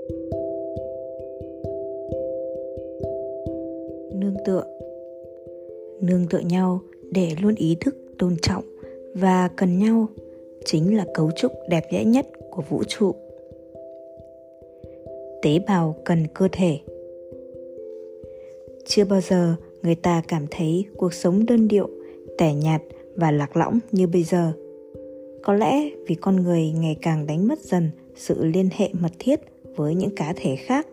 Nương tựa nhau để luôn ý thức tôn trọng và cần nhau chính là cấu trúc đẹp đẽ nhất của vũ trụ. Tế bào cần cơ thể. Chưa bao giờ người ta cảm thấy cuộc sống đơn điệu, tẻ nhạt và lạc lõng như bây giờ. Có lẽ vì con người ngày càng đánh mất dần sự liên hệ mật thiết với những cá thể khác.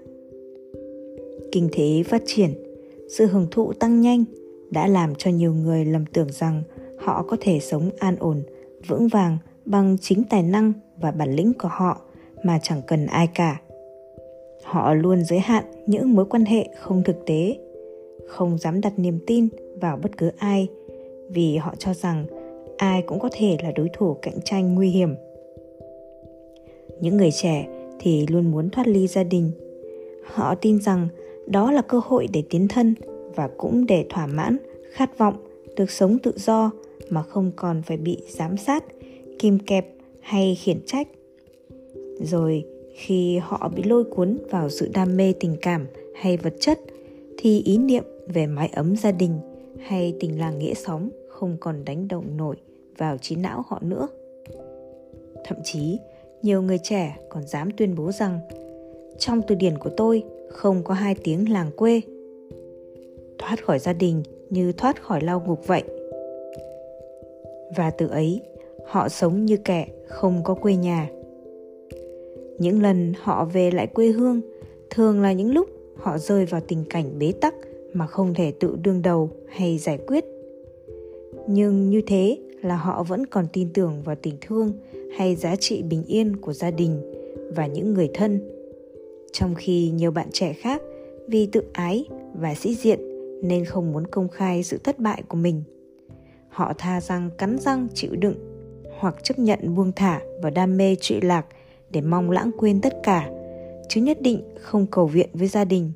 Kinh tế phát triển, sự hưởng thụ tăng nhanh đã làm cho nhiều người lầm tưởng rằng họ có thể sống an ổn, vững vàng bằng chính tài năng và bản lĩnh của họ mà chẳng cần ai cả. Họ luôn giới hạn những mối quan hệ không thực tế, không dám đặt niềm tin vào bất cứ ai vì họ cho rằng ai cũng có thể là đối thủ cạnh tranh nguy hiểm. Những người trẻ thì luôn muốn thoát ly gia đình. Họ tin rằng đó là cơ hội để tiến thân và cũng để thỏa mãn khát vọng được sống tự do mà không còn phải bị giám sát, kìm kẹp hay khiển trách. Rồi khi họ bị lôi cuốn vào sự đam mê tình cảm hay vật chất thì ý niệm về mái ấm gia đình hay tình làng nghĩa xóm không còn đánh động nổi vào trí não họ nữa. Thậm chí nhiều người trẻ còn dám tuyên bố rằng trong từ điển của tôi không có 2 tiếng làng quê. Thoát khỏi gia đình như thoát khỏi lao ngục vậy. Và từ ấy, họ sống như kẻ không có quê nhà. Những lần họ về lại quê hương thường là những lúc họ rơi vào tình cảnh bế tắc mà không thể tự đương đầu hay giải quyết. Nhưng như thế là họ vẫn còn tin tưởng vào tình thương hay giá trị bình yên của gia đình và những người thân. Trong khi nhiều bạn trẻ khác vì tự ái và sĩ diện nên không muốn công khai sự thất bại của mình. Họ thà rằng cắn răng chịu đựng hoặc chấp nhận buông thả vào đam mê trụy lạc để mong lãng quên tất cả, chứ nhất định không cầu viện với gia đình.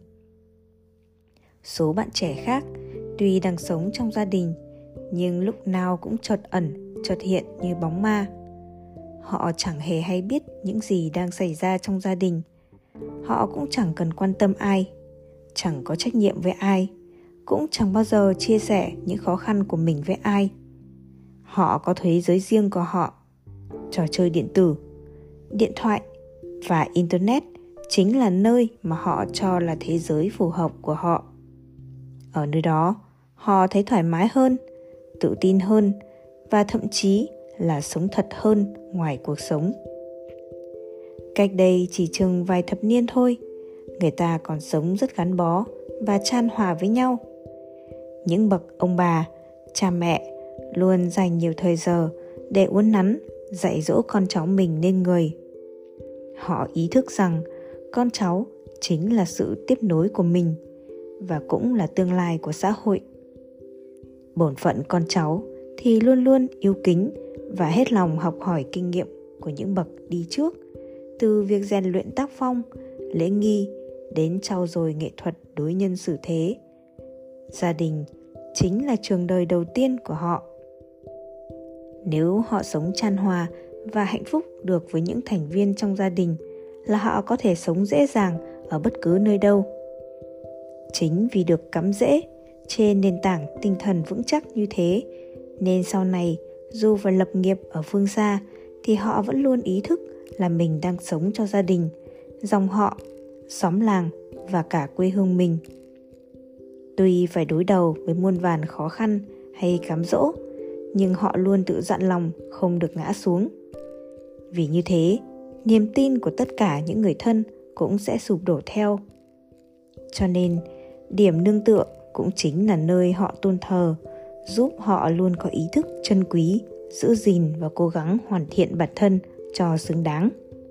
Số bạn trẻ khác tuy đang sống trong gia đình nhưng lúc nào cũng chợt ẩn, chợt hiện như bóng ma. Họ chẳng hề hay biết những gì đang xảy ra trong gia đình. Họ cũng chẳng cần quan tâm ai, chẳng có trách nhiệm với ai, cũng chẳng bao giờ chia sẻ những khó khăn của mình với ai. Họ có thế giới riêng của họ. Trò chơi điện tử, điện thoại và Internet chính là nơi mà họ cho là thế giới phù hợp của họ. Ở nơi đó, họ thấy thoải mái hơn, tự tin hơn và thậm chí là sống thật hơn ngoài cuộc sống. Cách đây chỉ chừng vài thập niên thôi, người ta còn sống rất gắn bó và chan hòa với nhau. Những bậc ông bà, cha mẹ luôn dành nhiều thời giờ để uốn nắn, dạy dỗ con cháu mình nên người. Họ ý thức rằng con cháu chính là sự tiếp nối của mình và cũng là tương lai của xã hội. Bổn phận con cháu thì luôn luôn yêu kính và hết lòng học hỏi kinh nghiệm của những bậc đi trước, từ việc rèn luyện tác phong, lễ nghi đến trau dồi nghệ thuật đối nhân xử thế. Gia đình chính là trường đời đầu tiên của họ. Nếu họ sống chan hòa và hạnh phúc được với những thành viên trong gia đình là họ có thể sống dễ dàng ở bất cứ nơi đâu. Chính vì được cắm rễ trên nền tảng tinh thần vững chắc như thế nên sau này dù phải lập nghiệp ở phương xa thì họ vẫn luôn ý thức là mình đang sống cho gia đình, dòng họ, xóm làng và cả quê hương mình. Tuy phải đối đầu với muôn vàn khó khăn hay cám dỗ, nhưng họ luôn tự dặn lòng không được ngã xuống. Vì như thế, niềm tin của tất cả những người thân cũng sẽ sụp đổ theo. Cho nên, điểm nương tựa cũng chính là nơi họ tôn thờ, giúp họ luôn có ý thức trân quý, giữ gìn và cố gắng hoàn thiện bản thân cho xứng đáng.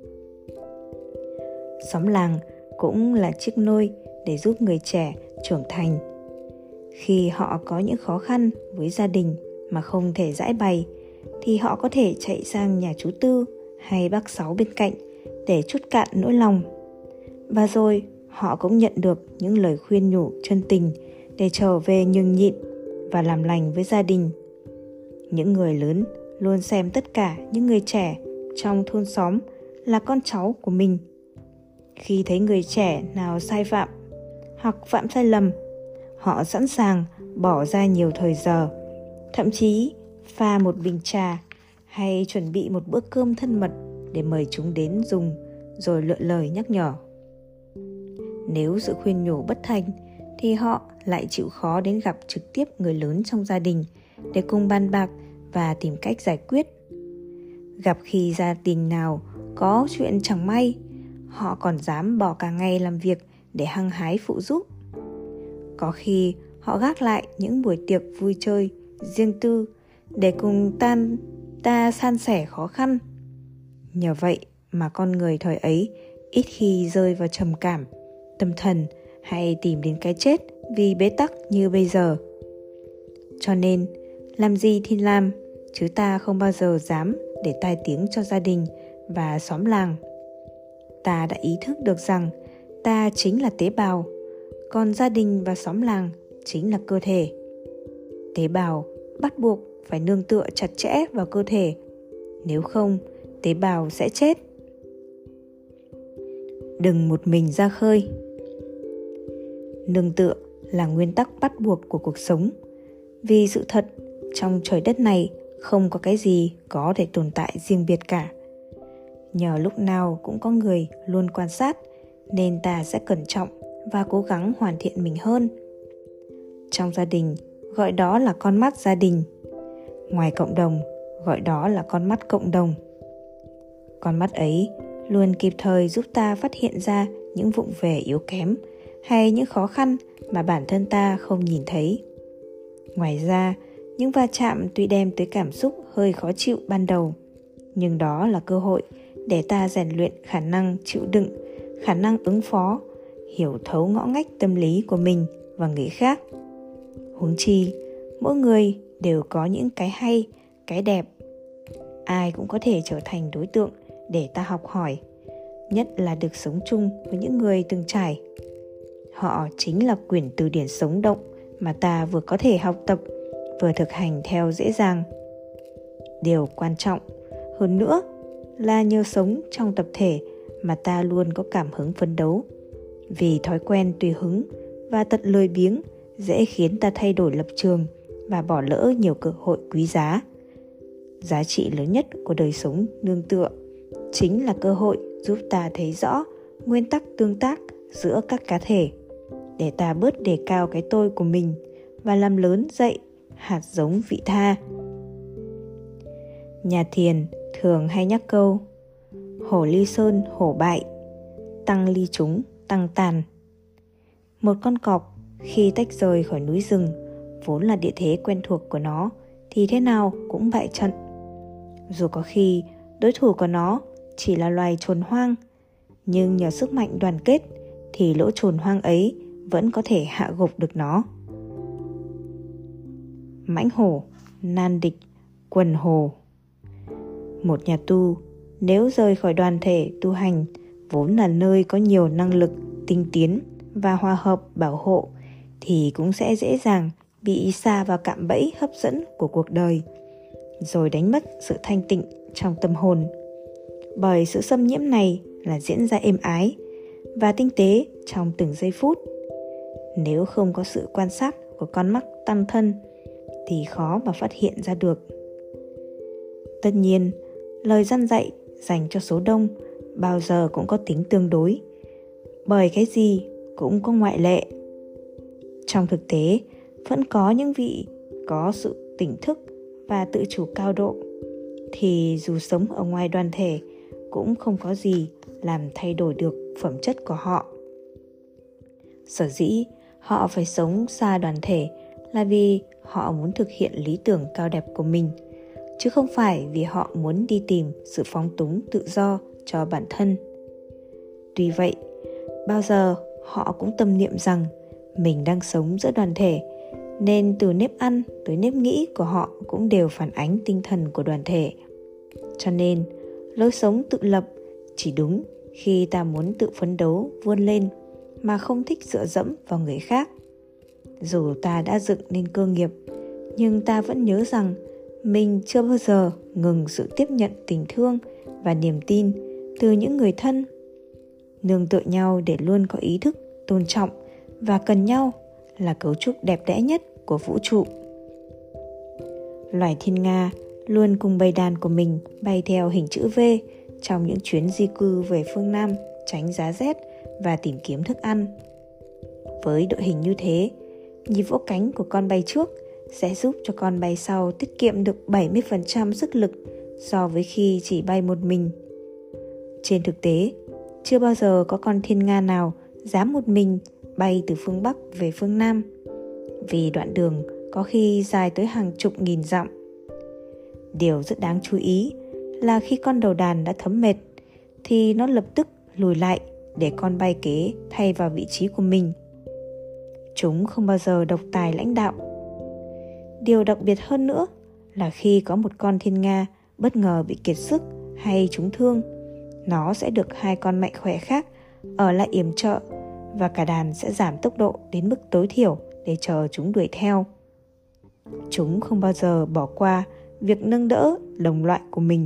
Xóm làng cũng là chiếc nôi để giúp người trẻ trưởng thành. Khi họ có những khó khăn với gia đình mà không thể giãi bày, thì họ có thể chạy sang nhà chú Tư hay bác Sáu bên cạnh để trút cạn nỗi lòng. Và rồi họ cũng nhận được những lời khuyên nhủ chân tình để trở về nhường nhịn và làm lành với gia đình. Những người lớn luôn xem tất cả những người trẻ trong thôn xóm là con cháu của mình. Khi thấy người trẻ nào sai phạm hoặc phạm sai lầm, họ sẵn sàng bỏ ra nhiều thời giờ, thậm chí pha một bình trà hay chuẩn bị một bữa cơm thân mật để mời chúng đến dùng, rồi lựa lời nhắc nhở. Nếu sự khuyên nhủ bất thành thì họ lại chịu khó đến gặp trực tiếp người lớn trong gia đình để cùng bàn bạc và tìm cách giải quyết. Gặp khi gia đình nào có chuyện chẳng may, họ còn dám bỏ cả ngày làm việc để hăng hái phụ giúp. Có khi họ gác lại những buổi tiệc vui chơi riêng tư để cùng ta san sẻ khó khăn. Nhờ vậy mà con người thời ấy ít khi rơi vào trầm cảm, tâm thần hay tìm đến cái chết vì bế tắc như bây giờ. Cho nên, làm gì thì làm, chứ ta không bao giờ dám để tai tiếng cho gia đình và xóm làng. Ta đã ý thức được rằng ta chính là tế bào, còn gia đình và xóm làng chính là cơ thể. Tế bào bắt buộc phải nương tựa chặt chẽ vào cơ thể, nếu không, tế bào sẽ chết. Đừng một mình ra khơi. Nương tựa là nguyên tắc bắt buộc của cuộc sống. Vì sự thật, trong trời đất này không có cái gì có thể tồn tại riêng biệt cả. Nhờ lúc nào cũng có người luôn quan sát, nên ta sẽ cẩn trọng và cố gắng hoàn thiện mình hơn. Trong gia đình, gọi đó là con mắt gia đình. Ngoài cộng đồng, gọi đó là con mắt cộng đồng. Con mắt ấy luôn kịp thời giúp ta phát hiện ra những vụng về yếu kém hay những khó khăn mà bản thân ta không nhìn thấy. Ngoài ra, những va chạm tuy đem tới cảm xúc hơi khó chịu ban đầu, nhưng đó là cơ hội để ta rèn luyện khả năng chịu đựng, khả năng ứng phó, hiểu thấu ngõ ngách tâm lý của mình và người khác. Huống chi, mỗi người đều có những cái hay, cái đẹp. Ai cũng có thể trở thành đối tượng để ta học hỏi, nhất là được sống chung với những người từng trải. Họ chính là quyển từ điển sống động mà ta vừa có thể học tập, vừa thực hành theo dễ dàng. Điều quan trọng hơn nữa là nhờ sống trong tập thể mà ta luôn có cảm hứng phấn đấu. Vì thói quen tùy hứng và tật lười biếng dễ khiến ta thay đổi lập trường và bỏ lỡ nhiều cơ hội quý giá. Giá trị lớn nhất của đời sống nương tựa chính là cơ hội giúp ta thấy rõ nguyên tắc tương tác giữa các cá thể, để ta bớt đề cao cái tôi của mình và làm lớn dậy hạt giống vị tha. Nhà thiền thường hay nhắc câu: hổ ly sơn hổ bại, tăng ly chúng tăng tàn. Một con cọp khi tách rời khỏi núi rừng, vốn là địa thế quen thuộc của nó, thì thế nào cũng bại trận. Dù có khi đối thủ của nó chỉ là loài trồn hoang, nhưng nhờ sức mạnh đoàn kết thì lũ trồn hoang ấy vẫn có thể hạ gục được nó. Mãnh hổ, nan địch, quần hồ. Một nhà tu nếu rời khỏi đoàn thể tu hành, vốn là nơi có nhiều năng lực, tinh tiến và hòa hợp bảo hộ, thì cũng sẽ dễ dàng bị sa vào cạm bẫy hấp dẫn của cuộc đời, rồi đánh mất sự thanh tịnh trong tâm hồn. Bởi sự xâm nhiễm này là diễn ra êm ái và tinh tế trong từng giây phút. Nếu không có sự quan sát của con mắt tam thân thì khó mà phát hiện ra được. Tất nhiên, lời răn dạy dành cho số đông bao giờ cũng có tính tương đối, bởi cái gì cũng có ngoại lệ. Trong thực tế, vẫn có những vị có sự tỉnh thức và tự chủ cao độ, thì dù sống ở ngoài đoàn thể cũng không có gì làm thay đổi được phẩm chất của họ. Sở dĩ họ phải sống xa đoàn thể là vì họ muốn thực hiện lý tưởng cao đẹp của mình, chứ không phải vì họ muốn đi tìm sự phóng túng tự do cho bản thân. Tuy vậy, bao giờ họ cũng tâm niệm rằng mình đang sống giữa đoàn thể, nên từ nếp ăn tới nếp nghĩ của họ cũng đều phản ánh tinh thần của đoàn thể. Cho nên, lối sống tự lập chỉ đúng khi ta muốn tự phấn đấu vươn lên mà không thích dựa dẫm vào người khác. Dù ta đã dựng nên cơ nghiệp, nhưng ta vẫn nhớ rằng mình chưa bao giờ ngừng sự tiếp nhận tình thương và niềm tin từ những người thân. nương tựa nhau để luôn có ý thức tôn trọng và cần nhau là cấu trúc đẹp đẽ nhất của vũ trụ. Loài thiên nga luôn cùng bầy đàn của mình bay theo hình chữ V trong những chuyến di cư về phương Nam tránh giá rét và tìm kiếm thức ăn. Với đội hình như thế, nhịp vỗ cánh của con bay trước sẽ giúp cho con bay sau tiết kiệm được 70% sức lực so với khi chỉ bay một mình. Trên thực tế, chưa bao giờ có con thiên nga nào dám một mình bay từ phương Bắc về phương Nam, vì đoạn đường có khi dài tới hàng chục nghìn dặm. Điều rất đáng chú ý là khi con đầu đàn đã thấm mệt, thì nó lập tức lùi lại để con bay kế thay vào vị trí của mình. Chúng không bao giờ độc tài lãnh đạo. Điều đặc biệt hơn nữa là khi có một con thiên nga bất ngờ bị kiệt sức hay trúng thương, nó sẽ được hai con mạnh khỏe khác ở lại yểm trợ và cả đàn sẽ giảm tốc độ đến mức tối thiểu để chờ chúng đuổi theo. Chúng không bao giờ bỏ qua việc nâng đỡ đồng loại của mình.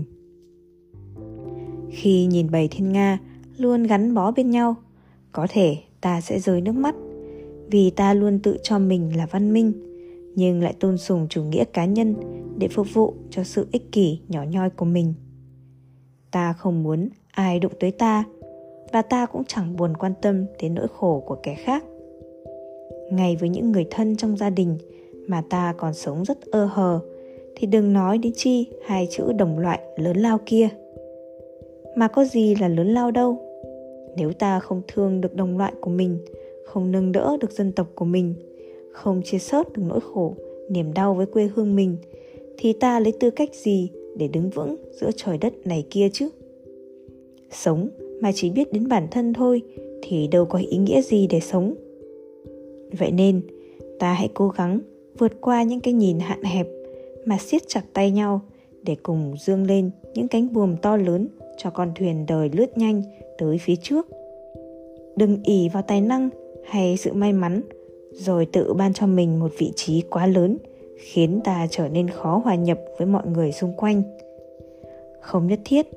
Khi nhìn bầy thiên nga luôn gắn bó bên nhau, có thể ta sẽ rơi nước mắt vì ta luôn tự cho mình là văn minh, nhưng lại tôn sùng chủ nghĩa cá nhân để phục vụ cho sự ích kỷ nhỏ nhoi của mình. Ta không muốn ai đụng tới ta, và ta cũng chẳng buồn quan tâm đến nỗi khổ của kẻ khác. Ngay với những người thân trong gia đình mà ta còn sống rất ơ hờ, thì đừng nói đến chi hai chữ đồng loại lớn lao kia. Mà có gì là lớn lao đâu. Nếu ta không thương được đồng loại của mình, không nâng đỡ được dân tộc của mình, không chia sớt được nỗi khổ, niềm đau với quê hương mình, thì ta lấy tư cách gì để đứng vững giữa trời đất này kia chứ? Sống mà chỉ biết đến bản thân thôi thì đâu có ý nghĩa gì để sống. Vậy nên, ta hãy cố gắng vượt qua những cái nhìn hạn hẹp mà siết chặt tay nhau để cùng dương lên những cánh buồm to lớn cho con thuyền đời lướt nhanh tới phía trước. Đừng ỷ vào tài năng hay sự may mắn rồi tự ban cho mình một vị trí quá lớn, khiến ta trở nên khó hòa nhập với mọi người xung quanh. Không nhất thiết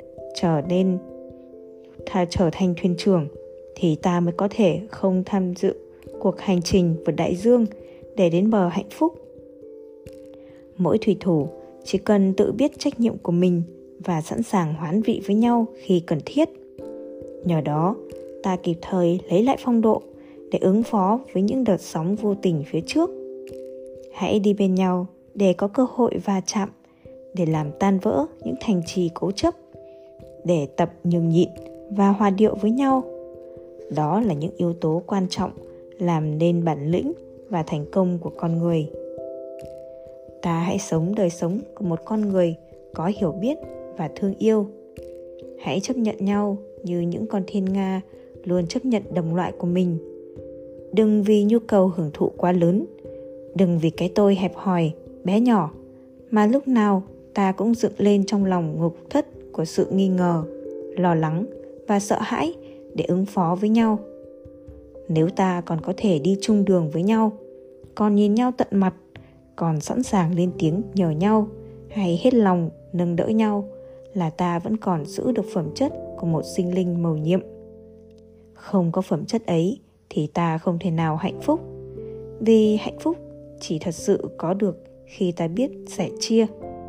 trở thành thuyền trưởng thì ta mới có thể không tham dự cuộc hành trình vượt đại dương để đến bờ hạnh phúc. Mỗi thủy thủ chỉ cần tự biết trách nhiệm của mình và sẵn sàng hoán vị với nhau khi cần thiết. Nhờ đó, ta kịp thời lấy lại phong độ để ứng phó với những đợt sóng vô tình phía trước. Hãy đi bên nhau để có cơ hội va chạm, để làm tan vỡ những thành trì cố chấp, để tập nhường nhịn và hòa điệu với nhau. Đó là những yếu tố quan trọng làm nên bản lĩnh và thành công của con người. Ta hãy sống đời sống của một con người có hiểu biết và thương yêu. Hãy chấp nhận nhau như những con thiên nga luôn chấp nhận đồng loại của mình. Đừng vì nhu cầu hưởng thụ quá lớn, đừng vì cái tôi hẹp hòi, bé nhỏ, mà lúc nào ta cũng dựng lên trong lòng ngục thất của sự nghi ngờ, lo lắng và sợ hãi để ứng phó với nhau. Nếu ta còn có thể đi chung đường với nhau, còn nhìn nhau tận mặt, còn sẵn sàng lên tiếng nhờ nhau hay hết lòng nâng đỡ nhau, là ta vẫn còn giữ được phẩm chất của một sinh linh mầu nhiệm. Không có phẩm chất ấy thì ta không thể nào hạnh phúc, vì hạnh phúc chỉ thật sự có được khi ta biết sẻ chia.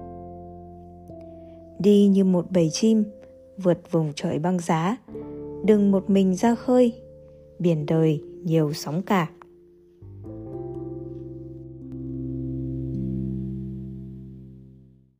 Đi như một bầy chim vượt vùng trời băng giá, đừng một mình ra khơi, biển đời nhiều sóng cả.